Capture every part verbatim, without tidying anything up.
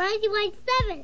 ninety-one point seven.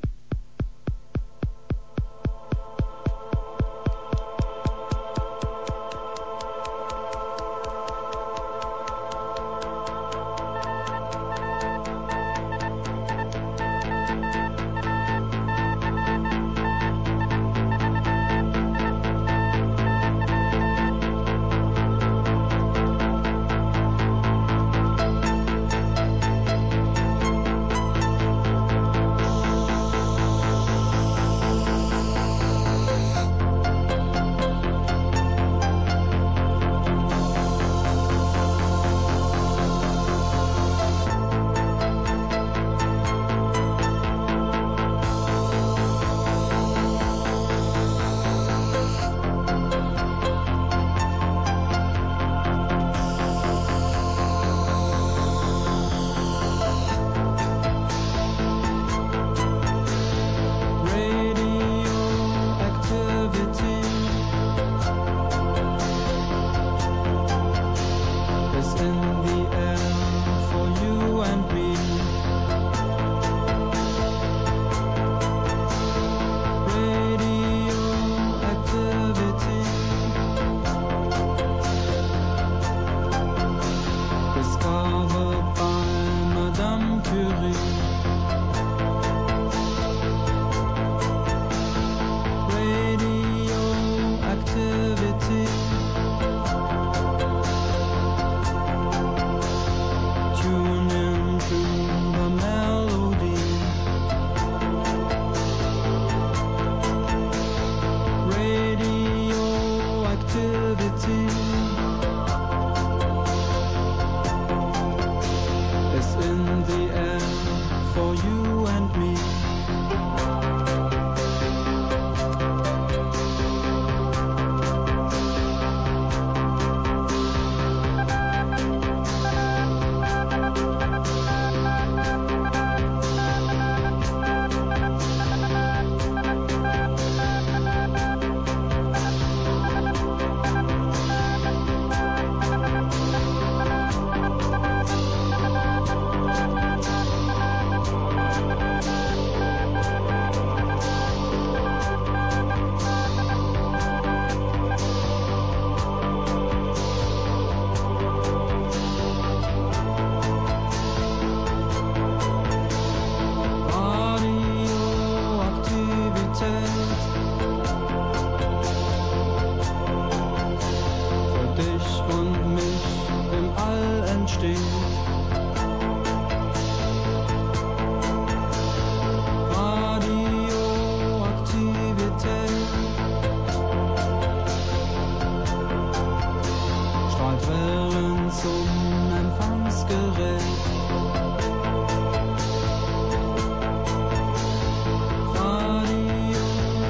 Radio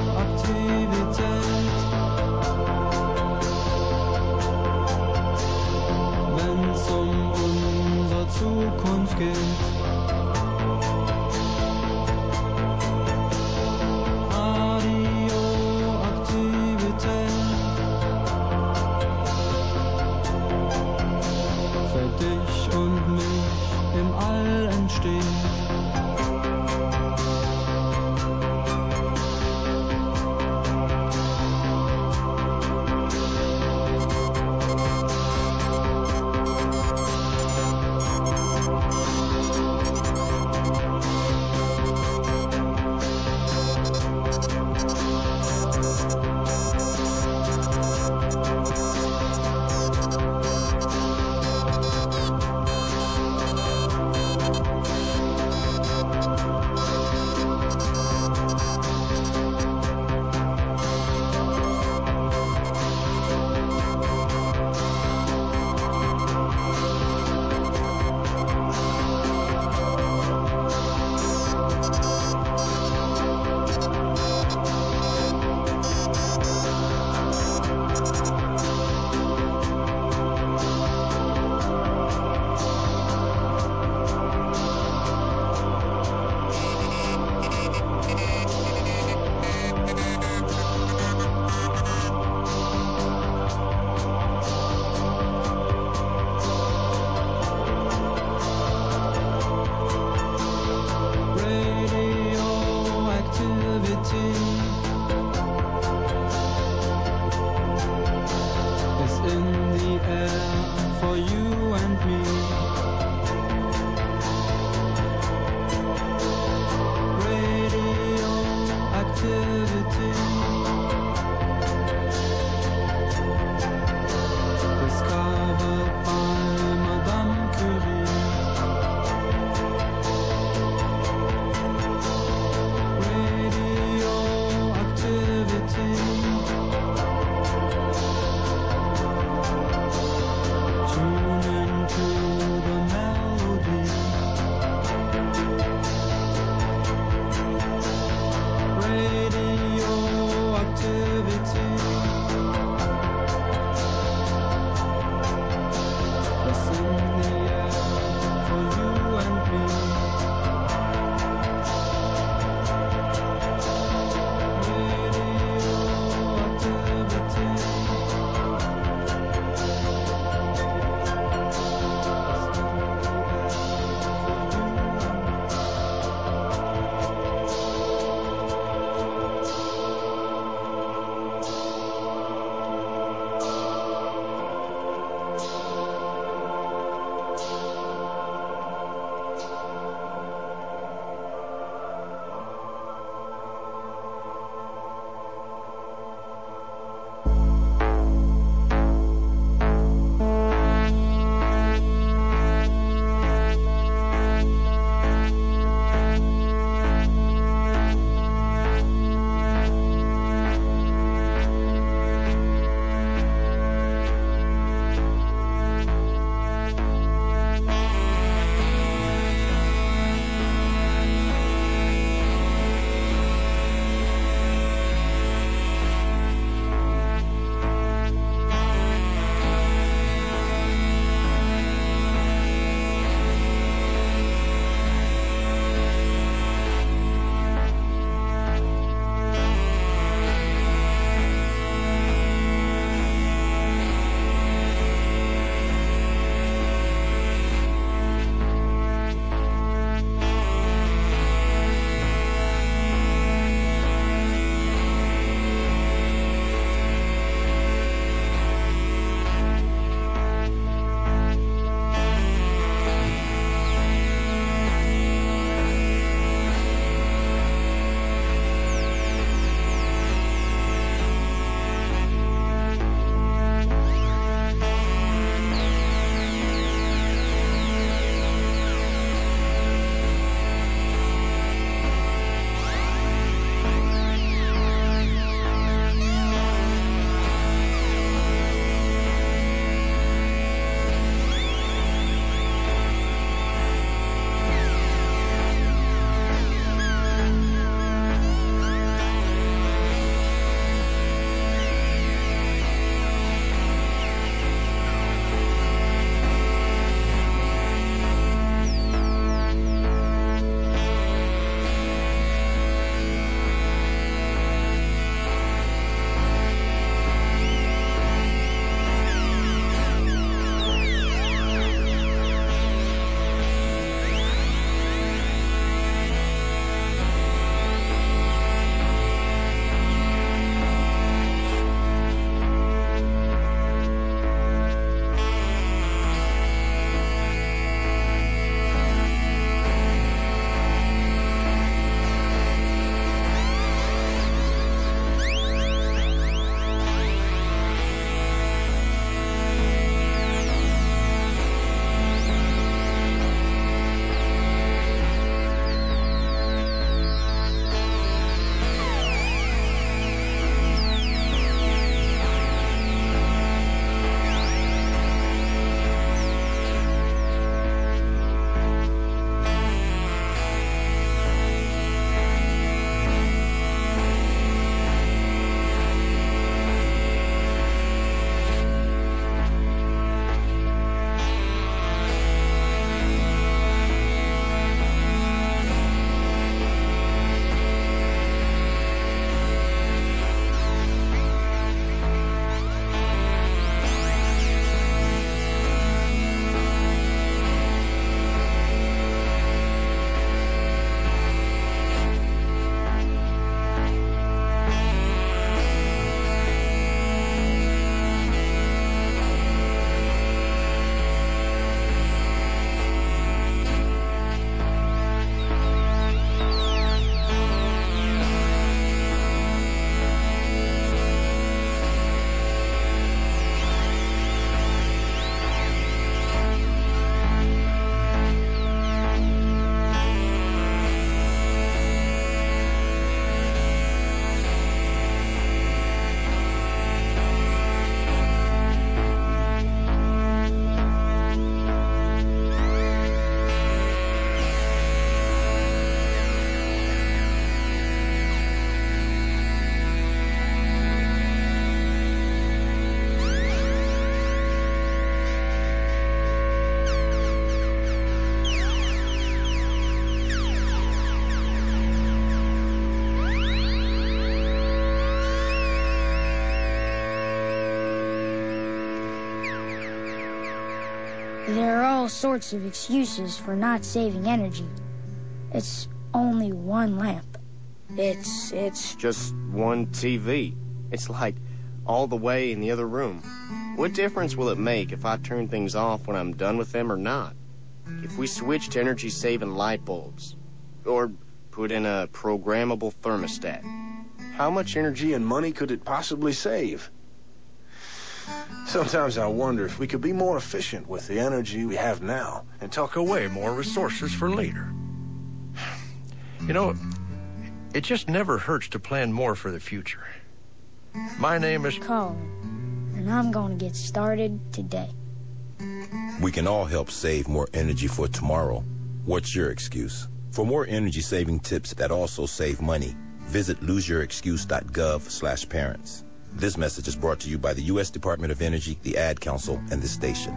There are all sorts of excuses for not saving energy. It's only one lamp. It's, it's just one T V. It's like all the way in the other room. What difference will it make if I turn things off when I'm done with them or not? If we switch to energy-saving light bulbs, or put in a programmable thermostat, how much energy and money could it possibly save? Sometimes I wonder if we could be more efficient with the energy we have now and tuck away more resources for later. You know, it just never hurts to plan more for the future. My name is Colin, and I'm going to get started today. We can all help save more energy for tomorrow. What's your excuse? For more energy-saving tips that also save money, visit loseyourexcuse.gov slash parents. This message is brought to you by the U S Department of Energy, the Ad Council, and this station.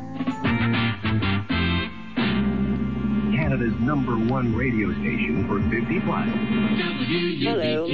Canada's number one radio station for fifty plus. Hello.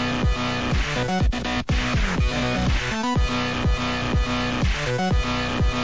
Thank you.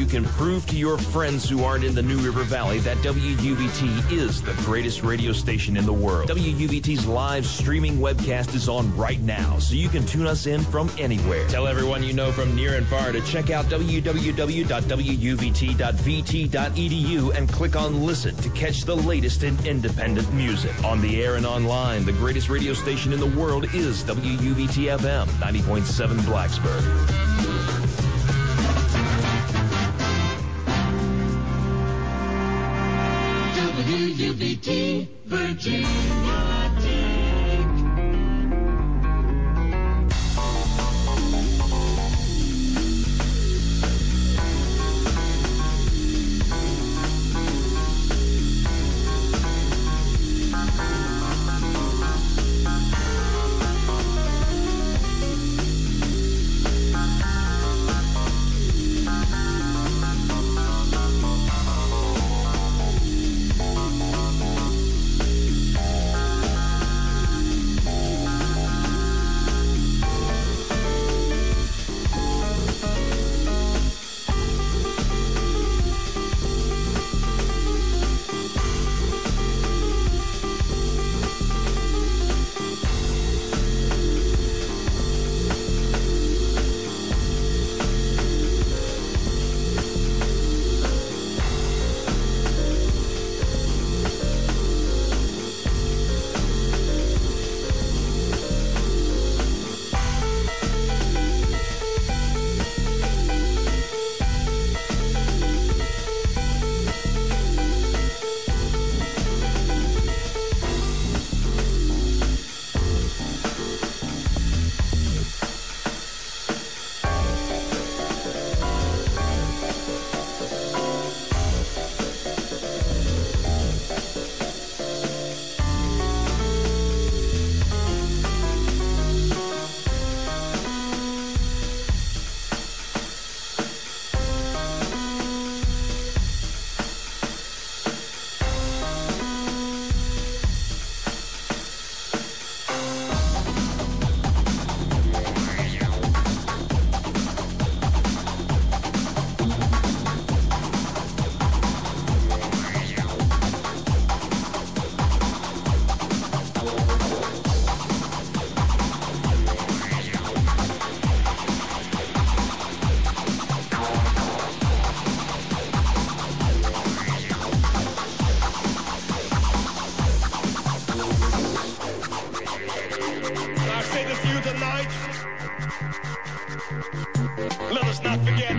can prove to your friends who aren't in the New River Valley that W U B T is the greatest radio station in the world. W U B T's live streaming webcast is on right now, so you can tune us in from anywhere. Tell everyone you know from near and far to check out w w w dot w u b t dot v t dot e d u and click on Listen to catch the latest in independent music. On the air and online, the greatest radio station in the world is W U B T F M, ninety point seven Blacksburg. W U B T Virginia Tech. Let us not forget.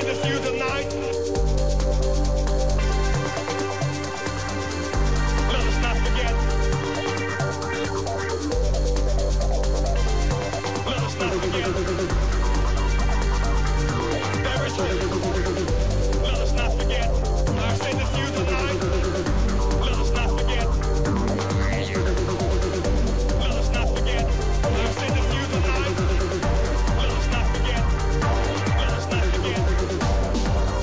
with you tonight. Let us not forget. Let us not forget. There is hope. Let us not forget. I say this to you tonight. Let us not forget. Let us not forget. I say this to you tonight. Let us not forget. Let us not forget.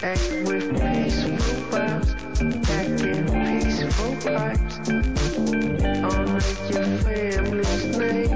act with peaceful vibes, act in peaceful pipes. Honor your family's name.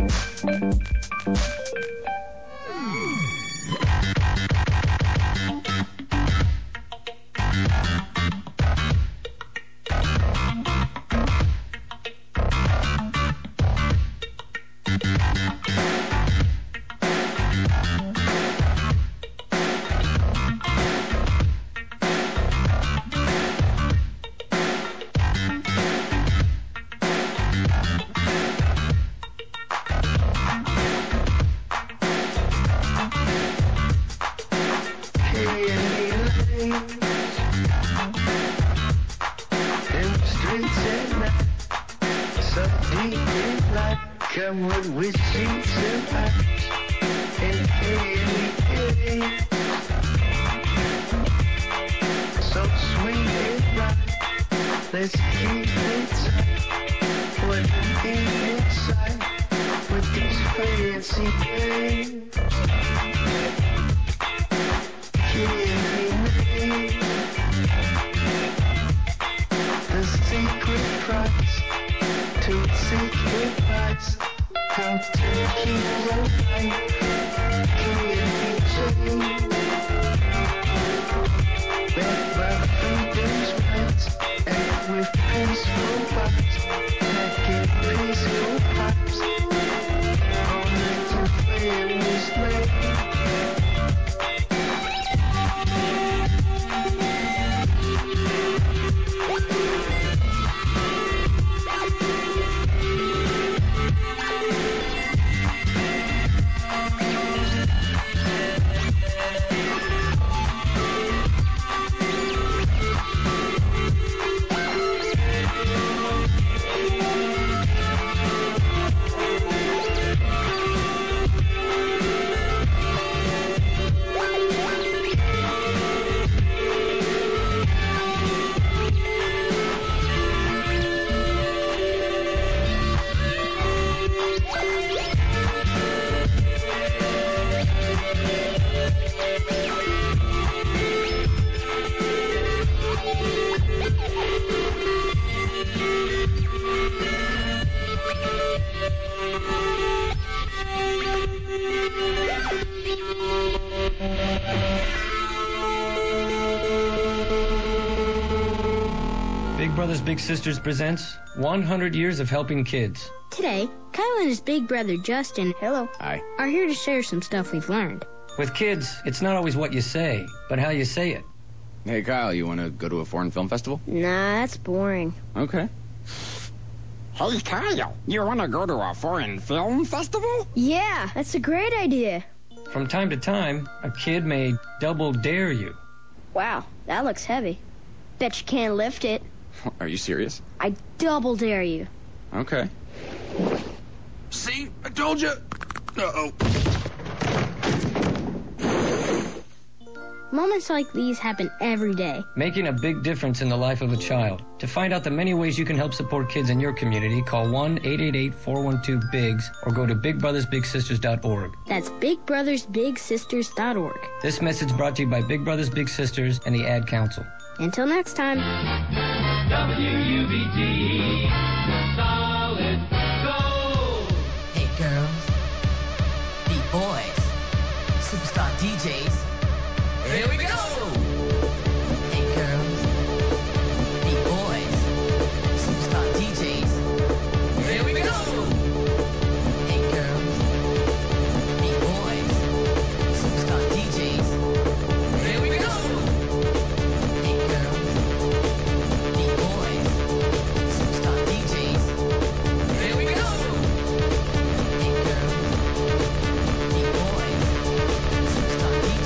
Big Sisters presents one hundred Years of Helping Kids. Today, Kyle and his big brother Justin, hello, Hi. are here to share some stuff we've learned. With kids, it's not always what you say, but how you say it. Hey, Kyle, you want to go to a foreign film festival? Nah, that's boring. Okay. Hey, Kyle, you want to go to a foreign film festival? Yeah, that's a great idea. From time to time, a kid may double dare you. Wow, that looks heavy. Bet you can't lift it. Are you serious? I double dare you. Okay. See? I told you. Uh-oh. Moments like these happen every day. Making a big difference in the life of a child. To find out the many ways you can help support kids in your community, call one eight eight eight, four one two, B I G S or go to big brothers big sisters dot org. That's big brothers big sisters dot org. This message brought to you by Big Brothers Big Sisters and the Ad Council. Until next time. W U B T, solid gold. Hey girls, beat boys, superstar D Js. Here we go. Hey girls, beat boys, superstar D Js. Here we go. Hey girls, beat boys, superstar D Js. Here we go. Hey girls, beat boys, superstar D Js. Here we go. Hey girls, beat boys, superstar D Js.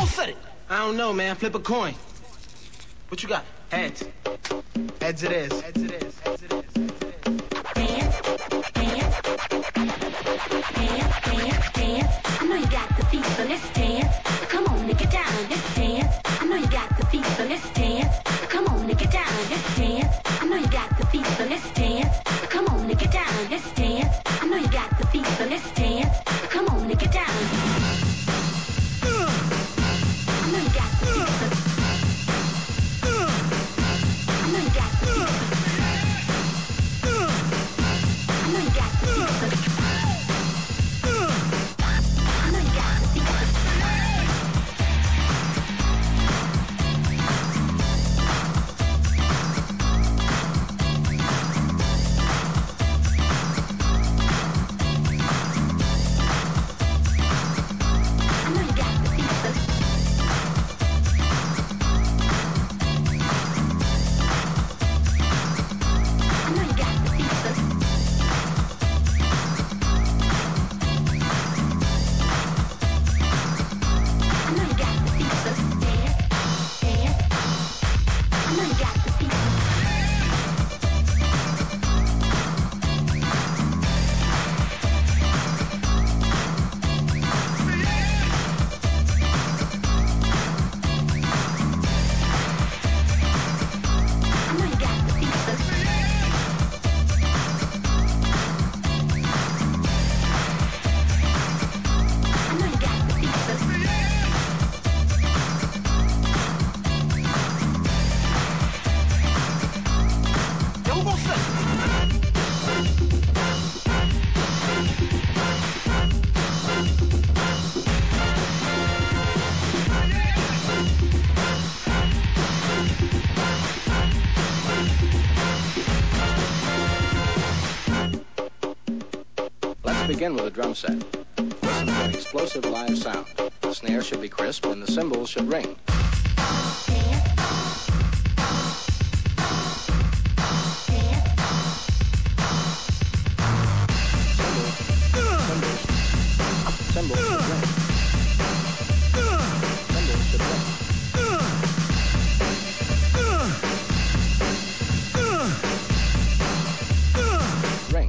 gonna set it? I don't know, man. Flip a coin. What you got? Heads. Heads it is. Heads it is. Heads it is. Dance, dance, dance, dance, dance. I know you got the feet, so let's dance. Come on, nigga, down, let's dance. I know you got the feet, so let's dance. Come on, nigga, down, let's dance. I know you got the feet, so let's dance. Come on, nigga, down, let's dance. I know you got the feet, so let's dance. Come on, nigga, down. I know you got the feet, so I know you got the feet, so I know you got the feet, so I know you got the feet, so begin with a drum set. Listen to an explosive live sound. The snare should be crisp and the cymbals should ring. Cymbals should ring. Cymbals should ring. Ring.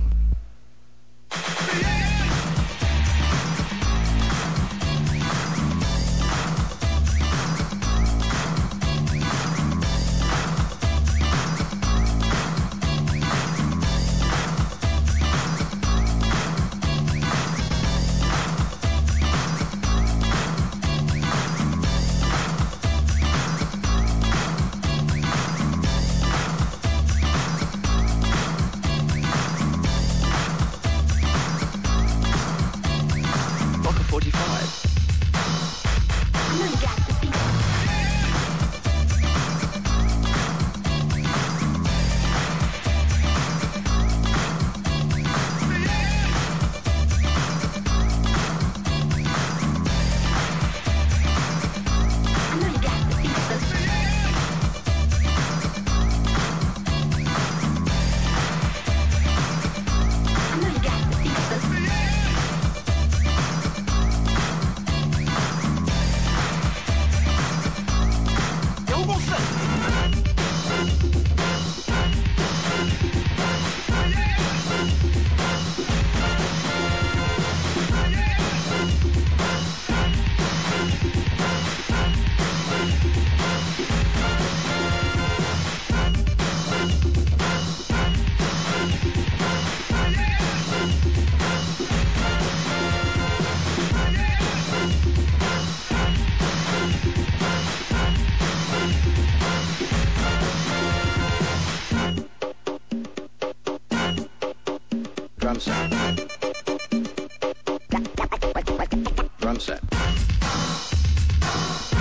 Drum set. Drum set.